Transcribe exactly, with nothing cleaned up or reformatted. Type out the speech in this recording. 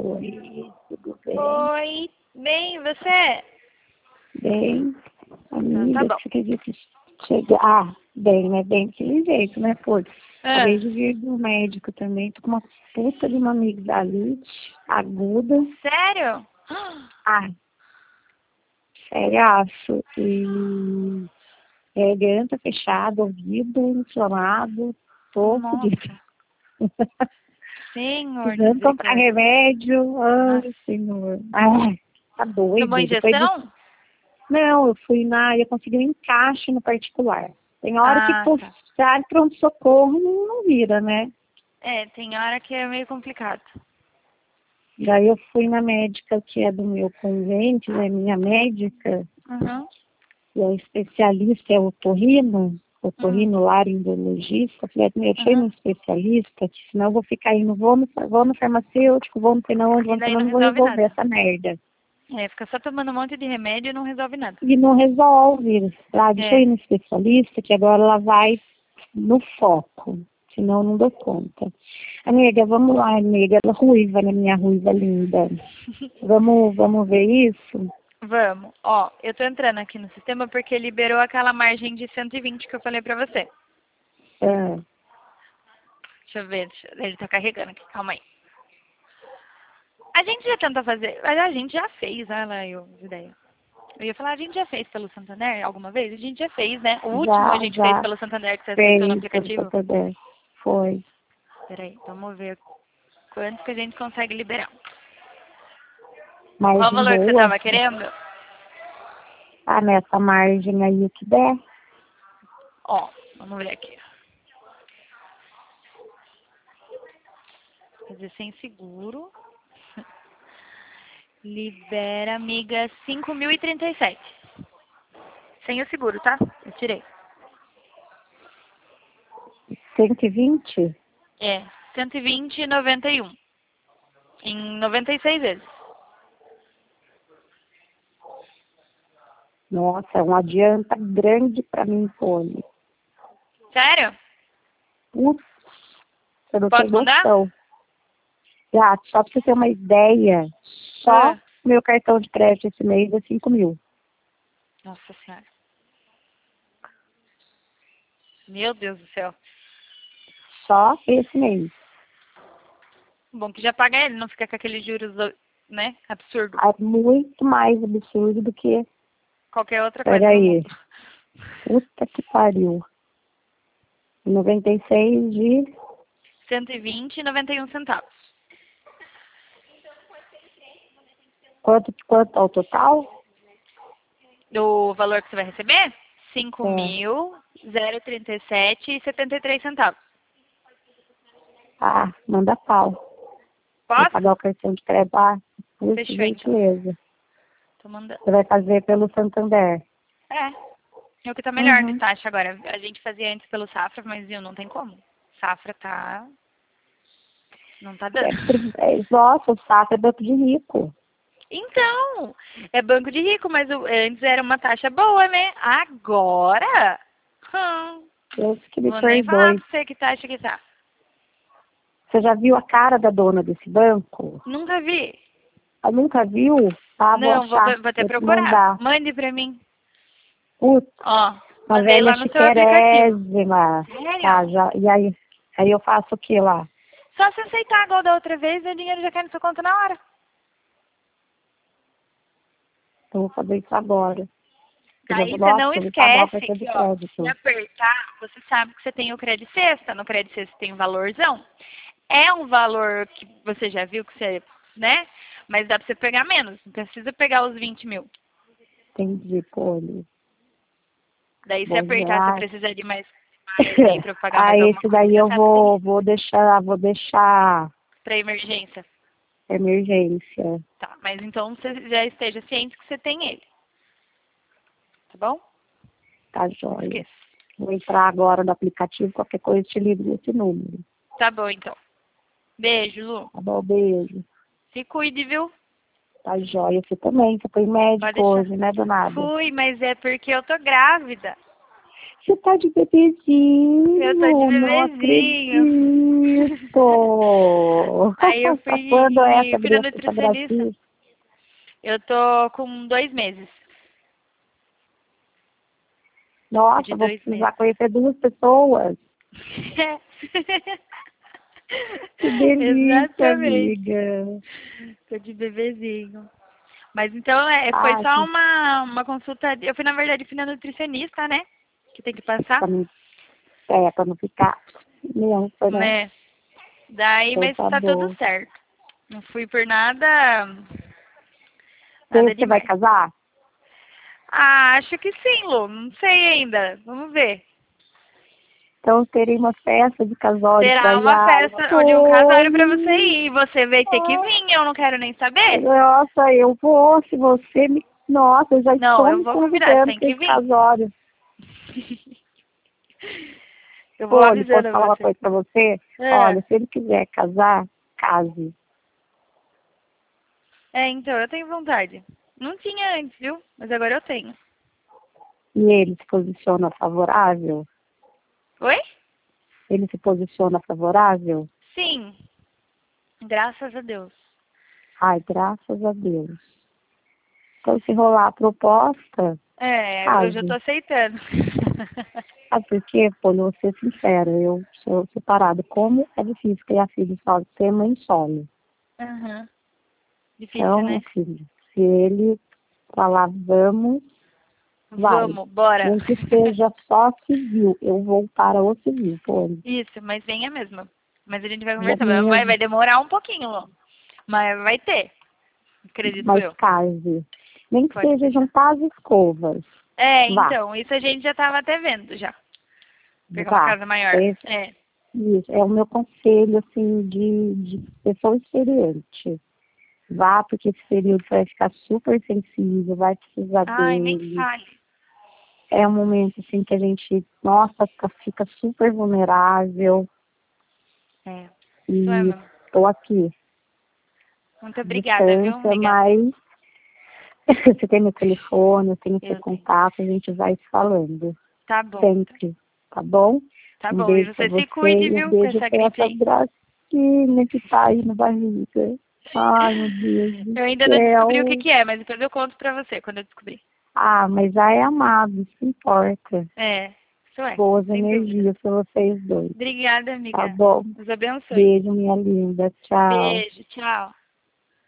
Oi, tudo bem? Oi, bem, você? Bem, amiga, Então, tá bom. você acredita que chega... Ah, bem, né? Bem daquele jeito, né, pô? Ah, Acabei de vir do médico também. Tô com uma puta de uma amigdalite aguda. sério? Ah, seriaço. E garganta fechada, ouvido inflamado. Tô fodida. Nossa, Senhor de Precisando comprar misericórdia. remédio. Nossa. Ai, senhor. Ai, tá Tomou doido. Depois do injeção? Não, eu fui na. Eu consegui um encaixe no particular. Tem hora que Ah, tá. postar pronto-socorro não, não vira, né? É, tem hora que é meio complicado. Daí eu fui na médica que é do meu convênio, é minha médica, Uhum. e é especialista, é otorrino, Uhum. otorrino-laringologista. Eu falei, meu, deixa eu ir no Uhum. especialista, que senão eu vou ficar indo, vou no, vou no farmacêutico, vou no sei não onde, vou E no sei daí não, não não vou resolve resolver nada. essa merda. É, fica só tomando um monte de remédio e não resolve nada. E não resolve. Ah, deixa eu É. ir no especialista, que agora ela vai no foco, senão eu não dou conta. Amiga, vamos lá, amiga, ela ruiva, né, minha ruiva linda. Vamos, vamos ver isso? Vamos. Ó, eu tô entrando aqui no sistema porque liberou aquela margem de cento e vinte que eu falei pra você. Ah, Deixa eu ver, deixa... ele tá carregando aqui, calma aí. A gente já tenta fazer, mas a gente já fez, olha lá, eu, ideia. Eu ia falar, a gente já fez pelo Santander alguma vez? A gente já fez, né? O último a já, gente fez já pelo Santander que você acessou no fez pelo aplicativo. Santander. Foi. Peraí, vamos ver quanto que a gente consegue liberar. Qual o Margem valor que você boa. tava querendo? Ah, nessa margem aí o que der. Ó, vamos ver aqui. Fazer sem seguro. Libera, amiga, cinco mil e trinta e sete. Sem o seguro, tá? Eu tirei. cento e vinte? É, cento e vinte e noventa e um. Em noventa e seis vezes. Nossa, é um adianta grande pra mim, Poli. Sério? Putz, você não tem Posso mandar? noção. Já, só pra você ter uma ideia, só Ah, meu cartão de crédito esse mês é cinco mil. nossa senhora. Meu Deus do céu. Só esse mês. Bom que já paga ele, não fica com aqueles juros, né? Absurdo. É muito mais absurdo do que... Qualquer outra coisa no Peraí. mundo. Puta que pariu. noventa e seis de... cento e vinte e noventa e um centavos. Quanto, quanto ao total? O valor que você vai receber? cinco É. mil, trinta e sete e setenta e três centavos. Ah, manda pau. Vou Posso? pagar o cartão de crédito. Ah, por Fechou então. gentileza. Tô mandando. Você vai fazer pelo Santander. É. É o que tá melhor de Uhum. taxa agora. A gente fazia antes pelo Safra, mas viu, não tem como. Safra tá. Não tá dando. É, pri- é, nossa, o saco é banco de rico. Então, é banco de rico, mas o- antes era uma taxa boa, né? Agora, hum, Deus que me vou nem falar perdoe. pra você que taxa que tá. Você já viu a cara da dona desse banco? Nunca vi. Ela nunca viu? Ah, vou Não, vou, achar. ver- vou até Vou te procurar. mandar. Mande pra mim. Putz, Ó, uma mandei velha lá no seu aplicativo. chiquérrima. Tá, Sério? já. E aí, aí eu faço o que lá? Só se aceitar igual da outra vez, o dinheiro já cai na sua conta na hora. Eu vou fazer isso agora. Eu já Daí vou, você nossa, não eu vou pagar o esquece cartão de que, ó, se crédito. apertar, você sabe que você tem o Credit Sexta. No Credit Sexta tem um valorzão. É um valor que você já viu que você, né? Mas dá pra você pegar menos. Não precisa pegar os vinte mil. Entendi, Poli. Daí se Bom, apertar, você já. precisa de mais margem aí pra eu pagar Ah, mais alguma esse coisa, daí já eu sabe que tem vou, isso. vou deixar, vou deixar Pra emergência. emergência. Tá, mas então você já esteja ciente que você tem ele. Tá bom? Tá Não joia. esqueça. Vou entrar agora no aplicativo, qualquer coisa eu te ligo nesse número. Tá bom, então. Beijo, Lu. Tá bom, beijo. Se cuide, viu? Tá joia. Você também, você foi Pode médico deixar. hoje, né, do nada? Fui, mas é porque eu tô grávida. Você tá de Eu tô de bebezinho, não bebezinho. acredito. susto! Aí eu Tá fui, quando é essa fui na essa nutricionista. Brasil? Eu tô com dois meses. Nossa, De vou dois precisar meses. conhecer duas pessoas. Que delícia, Exatamente. amiga. Tô de bebezinho. Mas então é, foi Ai, só que uma, uma consulta. Eu fui, na verdade, fui na nutricionista, né? Que tem que passar. pra não, é, pra não ficar imensa, né? Né? Daí, Então mas tá tá tudo bom. certo. Não fui por nada. Nada Você vai demais. casar? Ah, acho que sim, Lu. Não sei ainda. Vamos ver. Então terei uma festa de casório pra Terá ir. uma Ai, festa de um casório pra você sonho! ir. Você vai ter que vir, eu não quero nem saber. Nossa, eu vou, se você me... Nossa, eu já Não, estou eu me vou convidar, você convidando tem para que esse vir. casório. Eu vou Olha, posso avisando falar uma você. coisa para você? É. Olha, se ele quiser casar, case. É, então, eu tenho vontade. Não tinha antes, viu? Mas agora eu tenho. E ele se posiciona favorável? Oi? Ele se posiciona favorável? Sim. Graças a Deus. Ai, graças a Deus. Então, se rolar a proposta, É, eu já tô case. aceitando. Sabe por quê? Pô, eu vou ser sincera, eu sou separada. Como é difícil criar filho solo, ser mãe solo. Uhum. Difícil, Então, né? assim, se ele falar vamos, vai. Vamos, bora. Nem que seja só civil, eu vou para o civil, pô. Isso, mas venha mesmo. Mas a gente vai Vou conversar. Vai, mesmo, vai demorar um pouquinho, Lu. Mas vai ter. Acredito mas eu. case. Nem que Pode seja deixar. juntar as escovas. É, Vá, então, isso a gente já tava até vendo já. Pegar uma vá. casa maior. Esse, É. isso, é o meu conselho, assim, de, de pessoa experiente. Vá, porque esse período você vai ficar super sensível, vai precisar Ai, nem dele. fale. É um momento, assim, que a gente, nossa, fica, fica super vulnerável. É. Isso é, E mesmo. estou aqui, Muito obrigada, viu, distância, amiga? mas você tem meu telefone, eu tenho seu Eu tenho. contato, a gente vai se falando Tá bom. sempre, tá bom? Tá Um bom. E beijo para você se você cuide, e um viu, com beijo essa para gripe essa aí. gracinha que tá aí na barriga. Ai, meu Deus do Eu ainda não descobri o que céu. que é, mas depois eu conto pra você quando eu descobrir. Ah, mas já é amado, isso que importa. É, isso é, Boas sem dúvida. energias para vocês dois. Obrigada, Tá amiga. bom? Deus abençoe. Beijo, minha linda. Tchau. Beijo, tchau.